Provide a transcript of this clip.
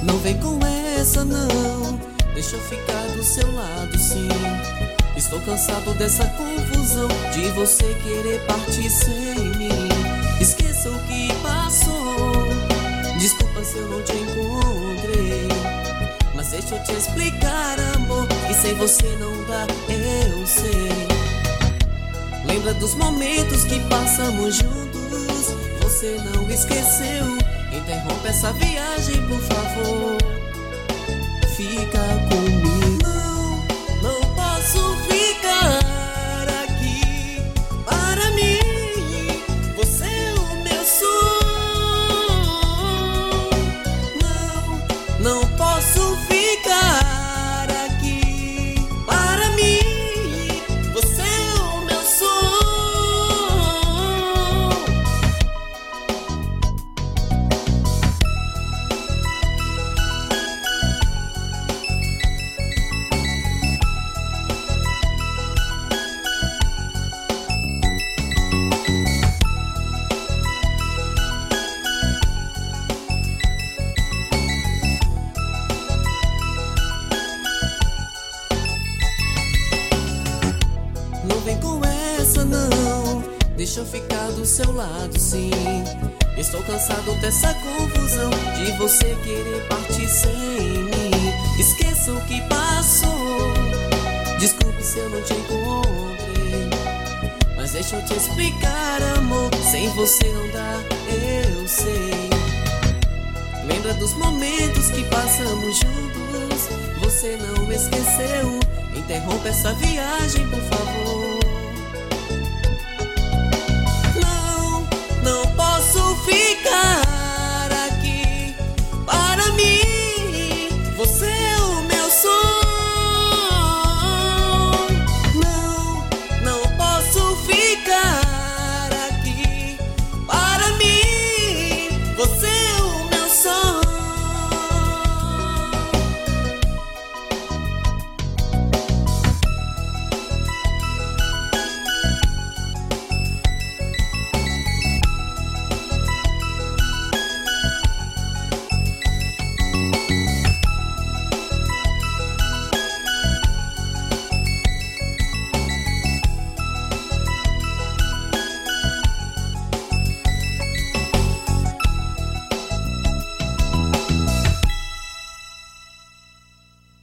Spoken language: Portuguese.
Não vem com essa não, deixa eu ficar do seu lado sim. Estou cansado dessa confusão, de você querer partir sem mim. Esqueça o que passou, desculpa se eu não te encontrei, mas deixa eu te explicar, amor, que sem você não dá, eu sei. Lembra dos momentos que passamos juntos, você não esqueceu. Interrompe essa viagem, por favor, fica comigo. Não posso ficar aqui, para mim você é o meu sonho. Não posso ficar aqui, para mim você é o meu sonho. Não vem com essa não, deixa eu ficar do seu lado sim. Estou cansado dessa confusão, de você querer partir sem mim. Esqueça o que passou, desculpe se eu não te encontrei, mas deixa eu te explicar, amor, sem você não dá, eu sei. Lembra dos momentos que passamos juntos, você não esqueceu. Interrompa essa viagem, por favor,